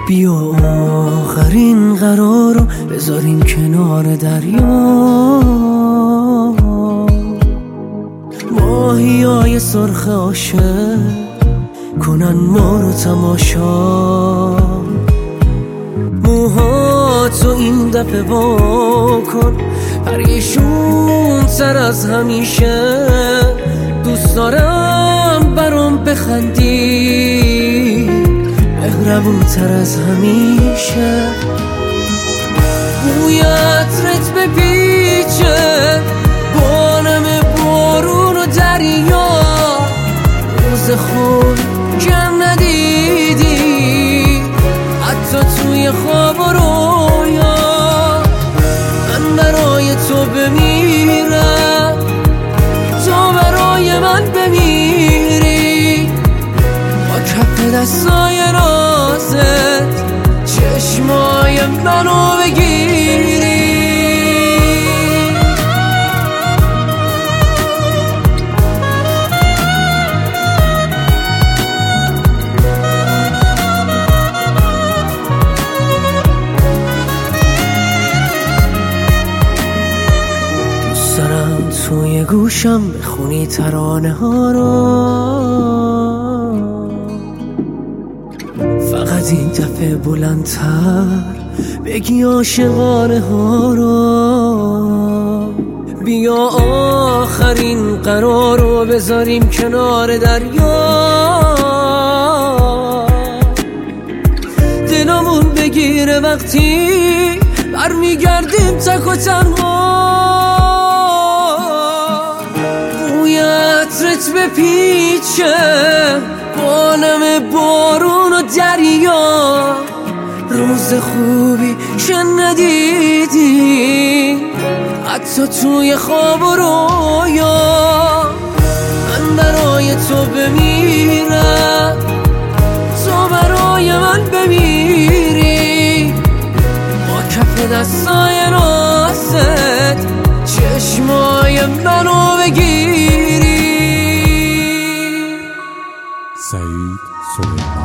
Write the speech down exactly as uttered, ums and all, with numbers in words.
بیا آخرین قرار رو بذاریم کنار دریا، ماهیای سرخ عاشق کنن ما رو تماشا. موهاتو این دفعه وا کن پریشون تر از همیشه، دوست دارم برام بخندی مهربون تر از همیشه. بوی عطرت بپیچه بانم بارون و دریا، روز خود کم ندیدی حتی توی خواب و رویا. من برای تو بمیرم تو برای من بمیری، با کف دستای رازت چشمای منو بگیری. دوست دارم توی گوشم بخونی ترانه ها رو، فقط این دفعه بلندتر بگی عاشقانه ها رو. بیا آخرین قرار رو بذاریم کنار دریا، دلمون بگیره وقتی برمیگردیم تک و تنها. بوی عطرت بپیچه بانم بارون و دریا، روز خوبی که ندیدی حتی توی خواب و رویا. من برای تو بمیرم تو برای من بمیری، با کف دستای راست چشمای منو بگیری. سعید سلیمان.